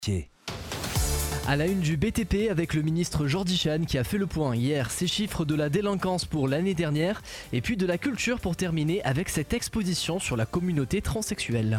À la une du BTP avec le ministre Jordi Chahn qui a fait le point hier, ces chiffres de la délinquance pour l'année dernière et puis de la culture pour terminer avec cette exposition sur la communauté transsexuelle.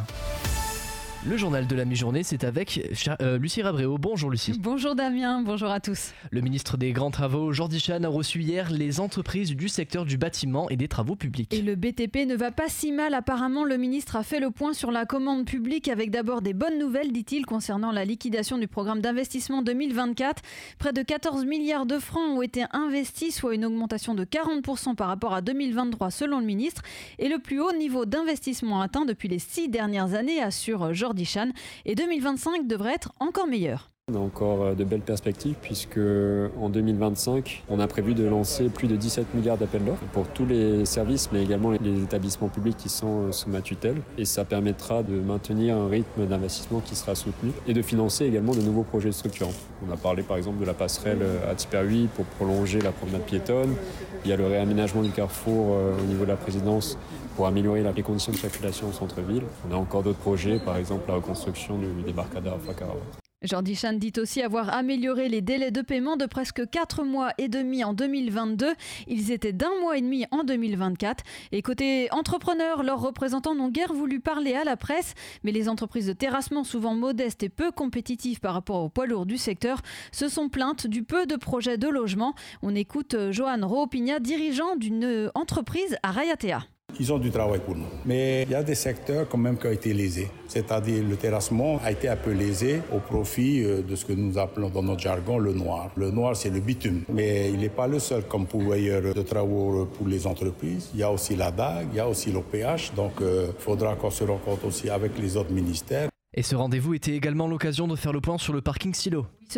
Le journal de la mi-journée, c'est avec Lucie Rabréau. Bonjour Lucie. Bonjour Damien, bonjour à tous. Le ministre des Grands Travaux, Jordi Chahn, a reçu hier les entreprises du secteur du bâtiment et des travaux publics. Et le BTP ne va pas si mal apparemment. Le ministre a fait le point sur la commande publique avec d'abord des bonnes nouvelles, dit-il, concernant la liquidation du programme d'investissement 2024. Près de 14 milliards de francs ont été investis, soit une augmentation de 40% par rapport à 2023 selon le ministre. Et le plus haut niveau d'investissement atteint depuis les 6 dernières années, assure Jordi Chahn, et 2025 devrait être encore meilleur. On a encore de belles perspectives puisque en 2025, on a prévu de lancer plus de 17 milliards d'appels d'offres pour tous les services, mais également les établissements publics qui sont sous ma tutelle. Et ça permettra de maintenir un rythme d'investissement qui sera soutenu et de financer également de nouveaux projets structurants. On a parlé par exemple de la passerelle à Tiperhuis pour prolonger la promenade piétonne. Il y a le réaménagement du carrefour au niveau de la présidence pour améliorer les conditions de circulation au centre-ville. On a encore d'autres projets, par exemple la reconstruction du débarcadère à Fakara. Jordi Chahn dit aussi avoir amélioré les délais de paiement de presque 4 mois et demi en 2022. Ils étaient d'1 mois et demi en 2024. Et côté entrepreneurs, leurs représentants n'ont guère voulu parler à la presse. Mais les entreprises de terrassement, souvent modestes et peu compétitives par rapport aux poids lourds du secteur, se sont plaintes du peu de projets de logement. On écoute Johan Roopigna, dirigeant d'une entreprise à Rayatea. Ils ont du travail pour nous. Mais il y a des secteurs quand même qui ont été lésés. C'est-à-dire le terrassement a été un peu lésé au profit de ce que nous appelons dans notre jargon le noir. Le noir, c'est le bitume. Mais il n'est pas le seul comme pourvoyeur de travaux pour les entreprises. Il y a aussi la DAG, il y a aussi l'OPH. Donc il faudra qu'on se rencontre aussi avec les autres ministères. Et ce rendez-vous était également l'occasion de faire le point sur le parking Silo. Ce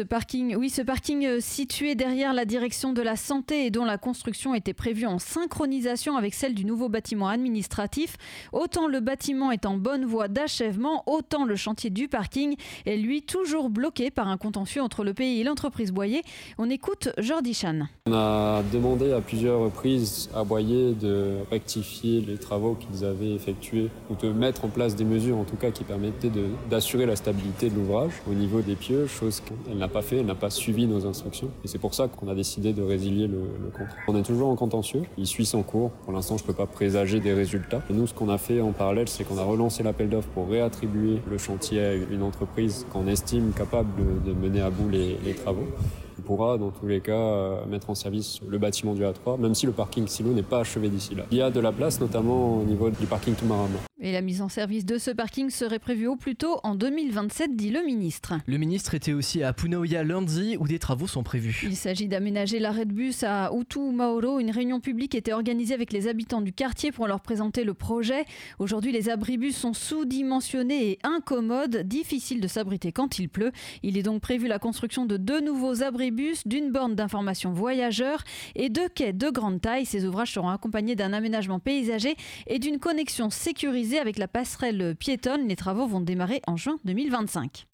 parking situé derrière la direction de la santé et dont la construction était prévue en synchronisation avec celle du nouveau bâtiment administratif. Autant le bâtiment est en bonne voie d'achèvement, autant le chantier du parking est lui toujours bloqué par un contentieux entre le pays et l'entreprise Boyer. On écoute Jordi Chahn. On a demandé à plusieurs reprises à Boyer de rectifier les travaux qu'ils avaient effectués ou de mettre en place des mesures en tout cas qui permettaient d'assurer la stabilité de l'ouvrage au niveau des pieux, chose qu'elle n'a pas fait, elle n'a pas suivi nos instructions. Et c'est pour ça qu'on a décidé de résilier le contrat. On est toujours en contentieux, il suit son cours. Pour l'instant, je ne peux pas présager des résultats. Et nous, ce qu'on a fait en parallèle, c'est qu'on a relancé l'appel d'offres pour réattribuer le chantier à une entreprise qu'on estime capable de mener à bout les travaux. On pourra, dans tous les cas, mettre en service le bâtiment du A3, même si le parking Silo n'est pas achevé d'ici là. Il y a de la place, notamment au niveau du parking Toumarama. Et la mise en service de ce parking serait prévue au plus tôt en 2027, dit le ministre. Le ministre était aussi à Punaoya lundi où des travaux sont prévus. Il s'agit d'aménager l'arrêt de bus à Utu Mauro. Une réunion publique était organisée avec les habitants du quartier pour leur présenter le projet. Aujourd'hui, les abribus sont sous-dimensionnés et incommodes, difficile de s'abriter quand il pleut. Il est donc prévu la construction de 2 nouveaux abribus, d'une borne d'information voyageurs et 2 quais de grande taille. Ces ouvrages seront accompagnés d'un aménagement paysager et d'une connexion sécurisée avec la passerelle piétonne. Les travaux vont démarrer en juin 2025.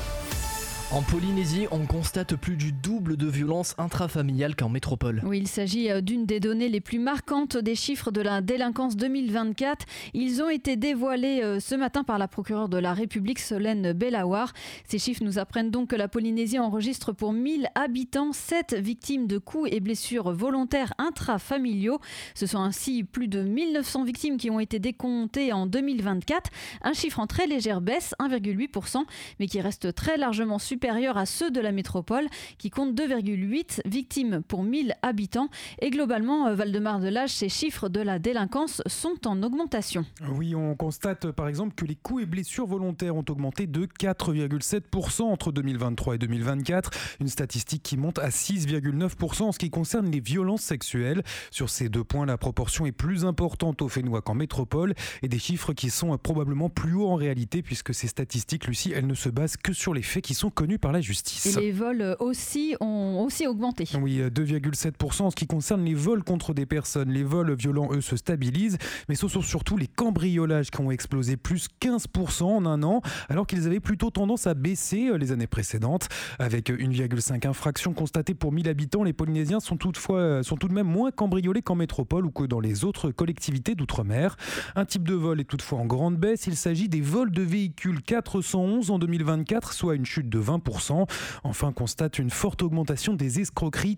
En Polynésie, on constate plus du double de violences intrafamiliales qu'en métropole. Oui, il s'agit d'une des données les plus marquantes des chiffres de la délinquance 2024. Ils ont été dévoilés ce matin par la procureure de la République, Solène Bellawar. Ces chiffres nous apprennent donc que la Polynésie enregistre pour 1000 habitants 7 victimes de coups et blessures volontaires intrafamiliaux. Ce sont ainsi plus de 1900 victimes qui ont été décomptées en 2024. Un chiffre en très légère baisse, 1,8%, mais qui reste très largement supérieur à ceux de la métropole qui comptent 2,8 victimes pour 1000 habitants. Et globalement, Val-de-Marne-de-Lage, ces chiffres de la délinquance sont en augmentation. Oui, on constate par exemple que les coups et blessures volontaires ont augmenté de 4,7% entre 2023 et 2024. Une statistique qui monte à 6,9% en ce qui concerne les violences sexuelles. Sur ces 2 points, la proportion est plus importante au Fénois qu'en métropole et des chiffres qui sont probablement plus hauts en réalité puisque ces statistiques, Lucie, elles ne se basent que sur les faits qui sont connus reconnus par la justice. Et les vols ont aussi augmenté. Oui, 2,7% en ce qui concerne les vols contre des personnes. Les vols violents, eux, se stabilisent, mais ce sont surtout les cambriolages qui ont explosé, plus 15% en un an, alors qu'ils avaient plutôt tendance à baisser les années précédentes. Avec 1,5 infractions constatées pour 1000 habitants, les Polynésiens sont tout de même moins cambriolés qu'en métropole ou que dans les autres collectivités d'outre-mer. Un type de vol est toutefois en grande baisse, il s'agit des vols de véhicules, 411 en 2024, soit une chute de 20%. Enfin, on constate une forte augmentation des escroqueries,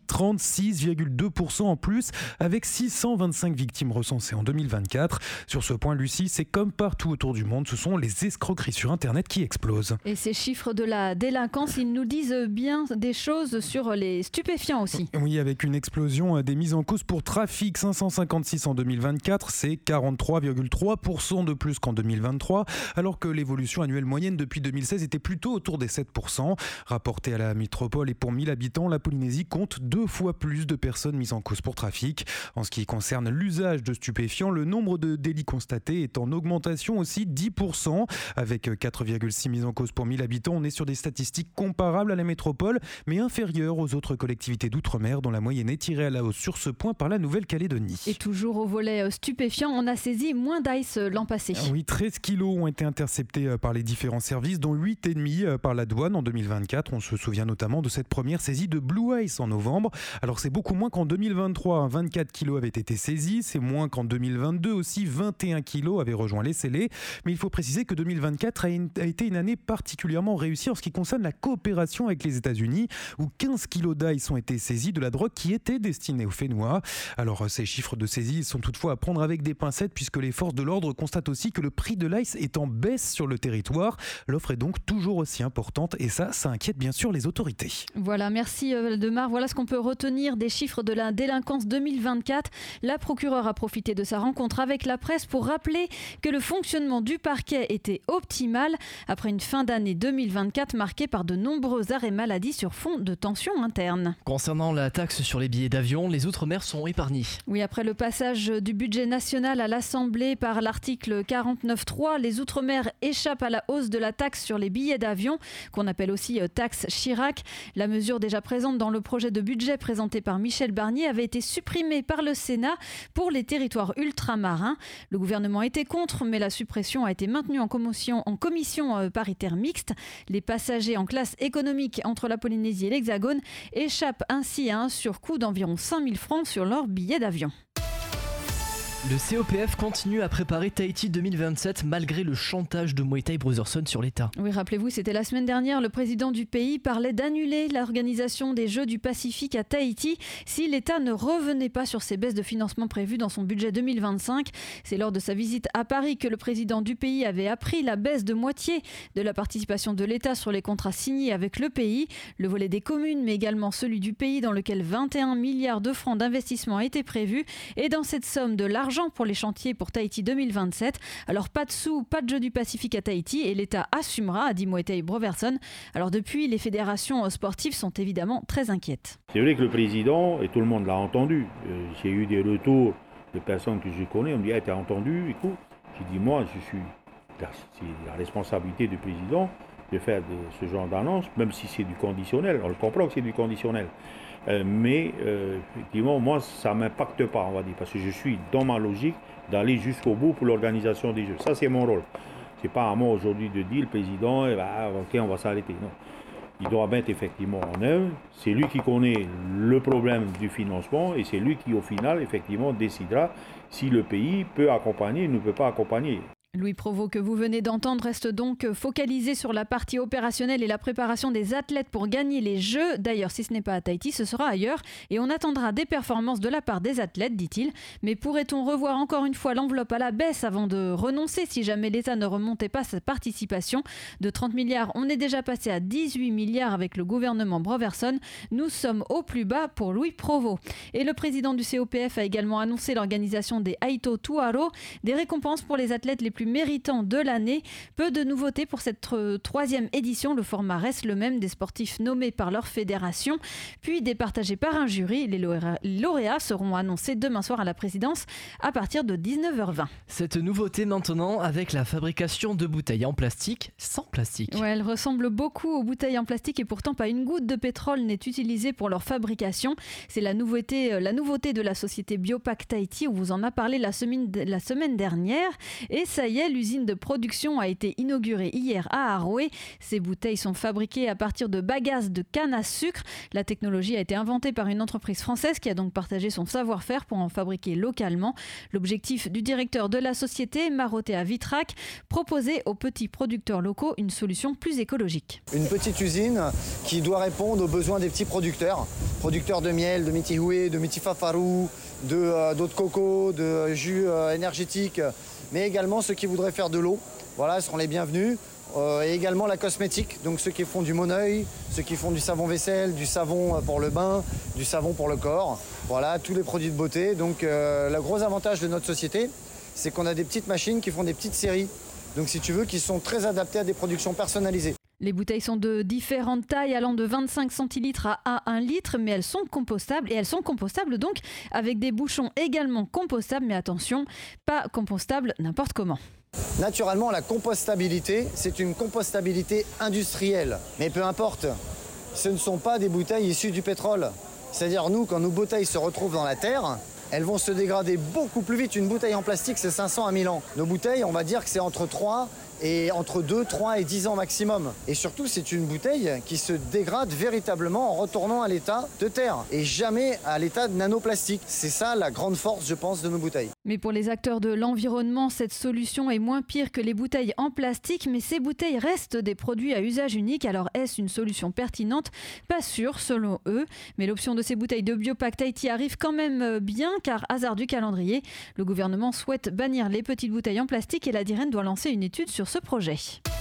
36,2% en plus, avec 625 victimes recensées en 2024. Sur ce point, Lucie, c'est comme partout autour du monde, ce sont les escroqueries sur Internet qui explosent. Et ces chiffres de la délinquance, ils nous disent bien des choses sur les stupéfiants aussi. Oui, avec une explosion des mises en cause pour trafic, 556 en 2024, c'est 43,3% de plus qu'en 2023, alors que l'évolution annuelle moyenne depuis 2016 était plutôt autour des 7%. Rapporté à la métropole et pour 1000 habitants, la Polynésie compte 2 fois plus de personnes mises en cause pour trafic. En ce qui concerne l'usage de stupéfiants, le nombre de délits constatés est en augmentation aussi 10%. Avec 4,6 mises en cause pour 1000 habitants, on est sur des statistiques comparables à la métropole, mais inférieures aux autres collectivités d'outre-mer dont la moyenne est tirée à la hausse sur ce point par la Nouvelle-Calédonie. Et toujours au volet stupéfiant, on a saisi moins d'ice l'an passé. Oui, 13 kilos ont été interceptés par les différents services, dont 8,5 par la douane en 2024. On se souvient notamment de cette première saisie de Blue Ice en novembre. Alors c'est beaucoup moins qu'en 2023, 24 kilos avaient été saisis, c'est moins qu'en 2022 aussi, 21 kilos avaient rejoint les scellés. Mais il faut préciser que 2024 a été une année particulièrement réussie en ce qui concerne la coopération avec les États-Unis, où 15 kilos d'ice ont été saisis de la drogue qui était destinée aux Fénois. Alors ces chiffres de saisie sont toutefois à prendre avec des pincettes puisque les forces de l'ordre constatent aussi que le prix de l'ice est en baisse sur le territoire. L'offre est donc toujours aussi importante et ça inquiète bien sûr les autorités. Voilà, merci Valdemar. Voilà ce qu'on peut retenir des chiffres de la délinquance 2024. La procureure a profité de sa rencontre avec la presse pour rappeler que le fonctionnement du parquet était optimal après une fin d'année 2024 marquée par de nombreux arrêts maladie sur fond de tensions internes. Concernant la taxe sur les billets d'avion, les Outre-mer sont épargnés. Oui, après le passage du budget national à l'Assemblée par l'article 49.3, les Outre-mer échappent à la hausse de la taxe sur les billets d'avion, qu'on appelle aussi taxe Chirac. La mesure déjà présente dans le projet de budget présenté par Michel Barnier avait été supprimée par le Sénat pour les territoires ultramarins. Le gouvernement était contre, mais la suppression a été maintenue en commission paritaire mixte. Les passagers en classe économique entre la Polynésie et l'Hexagone échappent ainsi à un surcoût d'environ 5 000 francs sur leur billet d'avion. Le COPF continue à préparer Tahiti 2027 malgré le chantage de Muay Thai Brotherson sur l'État. Oui, rappelez-vous, c'était la semaine dernière, le président du pays parlait d'annuler l'organisation des Jeux du Pacifique à Tahiti si l'État ne revenait pas sur ses baisses de financement prévues dans son budget 2025. C'est lors de sa visite à Paris que le président du pays avait appris la baisse de moitié de la participation de l'État sur les contrats signés avec le pays. Le volet des communes, mais également celui du pays dans lequel 21 milliards de francs d'investissement a été prévu. Et dans cette somme de l'argent pour les chantiers pour Tahiti 2027. Alors pas de sous, pas de Jeux du Pacifique à Tahiti et l'État assumera, a dit Muay Thai Brotherson. Alors depuis, les fédérations sportives sont évidemment très inquiètes. C'est vrai que le président, et tout le monde l'a entendu, j'ai eu des retours de personnes que je connais, on me dit « t'as entendu ?» Écoute, j'ai dit « moi, c'est la responsabilité du président de faire ce genre d'annonce, même si c'est du conditionnel, on le comprend que c'est du conditionnel. Mais effectivement, moi, ça ne m'impacte pas, on va dire, parce que je suis dans ma logique d'aller jusqu'au bout pour l'organisation des Jeux. Ça, c'est mon rôle. Ce n'est pas à moi aujourd'hui de dire, le président, ok, on va s'arrêter. Non. Il doit mettre effectivement en œuvre. C'est lui qui connaît le problème du financement et c'est lui qui, au final, effectivement, décidera si le pays peut accompagner ou ne peut pas accompagner. Louis Provost, que vous venez d'entendre, reste donc focalisé sur la partie opérationnelle et la préparation des athlètes pour gagner les Jeux. D'ailleurs, si ce n'est pas à Tahiti, ce sera ailleurs. Et on attendra des performances de la part des athlètes, dit-il. Mais pourrait-on revoir encore une fois l'enveloppe à la baisse avant de renoncer si jamais l'État ne remontait pas sa participation? De 30 milliards, on est déjà passé à 18 milliards avec le gouvernement Brotherson. Nous sommes au plus bas pour Louis Provost. Et le président du COPF a également annoncé l'organisation des Aito Tuaro, des récompenses pour les athlètes les plus plus méritants de l'année. Peu de nouveautés pour cette troisième édition. Le format reste le même, des sportifs nommés par leur fédération, puis départagés par un jury. Les lauréats seront annoncés demain soir à la présidence à partir de 19h20. Cette nouveauté maintenant avec la fabrication de bouteilles en plastique sans plastique. Ouais, elles ressemblent beaucoup aux bouteilles en plastique et pourtant pas une goutte de pétrole n'est utilisée pour leur fabrication. C'est la nouveauté de la société Biopac Tahiti, où vous en a parlé la semaine dernière. Et ça y est, l'usine de production a été inaugurée hier à Aroé. Ces bouteilles sont fabriquées à partir de bagasse de canne à sucre. La technologie a été inventée par une entreprise française qui a donc partagé son savoir-faire pour en fabriquer localement. L'objectif du directeur de la société, Marotea Vitrac, proposer aux petits producteurs locaux une solution plus écologique. Une petite usine qui doit répondre aux besoins des petits producteurs de miel, de mitihoué, de mitifafarou, d'eau de coco, de jus énergétique, mais également ceux qui voudraient faire de l'eau. Voilà, seront les bienvenus. Et également la cosmétique, donc ceux qui font du Moneuil, ceux qui font du savon vaisselle, du savon pour le bain, du savon pour le corps. Voilà, tous les produits de beauté. Donc le gros avantage de notre société, c'est qu'on a des petites machines qui font des petites séries. Donc si tu veux, qui sont très adaptées à des productions personnalisées. Les bouteilles sont de différentes tailles, allant de 25 centilitres à 1 litre, mais elles sont compostables. Et elles sont compostables donc avec des bouchons également compostables. Mais attention, pas compostables n'importe comment. Naturellement, la compostabilité, c'est une compostabilité industrielle. Mais peu importe, ce ne sont pas des bouteilles issues du pétrole. C'est-à-dire nous, quand nos bouteilles se retrouvent dans la terre, elles vont se dégrader beaucoup plus vite. Une bouteille en plastique, c'est 500 à 1000 ans. Nos bouteilles, on va dire que c'est entre 2, 3 et 10 ans maximum. Et surtout, c'est une bouteille qui se dégrade véritablement en retournant à l'état de terre et jamais à l'état de nanoplastique. C'est ça la grande force, je pense, de nos bouteilles. Mais pour les acteurs de l'environnement, cette solution est moins pire que les bouteilles en plastique, mais ces bouteilles restent des produits à usage unique. Alors est-ce une solution pertinente? Pas sûr, selon eux. Mais l'option de ces bouteilles de Biopac Tahiti arrive quand même bien, car hasard du calendrier, le gouvernement souhaite bannir les petites bouteilles en plastique et la DIREN doit lancer une étude sur ce projet.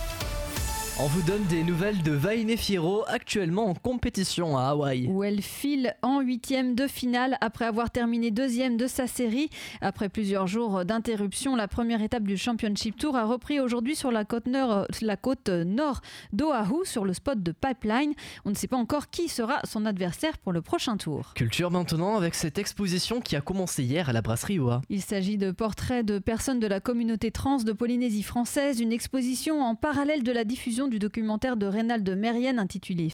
On vous donne des nouvelles de Vaine Fierro, actuellement en compétition à Hawaï. Où elle file en 8e de finale après avoir terminé 2e de sa série. Après plusieurs jours d'interruption, la première étape du Championship Tour a repris aujourd'hui sur la côte nord d'Oahu, sur le spot de Pipeline. On ne sait pas encore qui sera son adversaire pour le prochain tour. Culture maintenant avec cette exposition qui a commencé hier à la brasserie Oa. Il s'agit de portraits de personnes de la communauté trans de Polynésie française, une exposition en parallèle de la diffusion du documentaire de Reynald Mérienne intitulé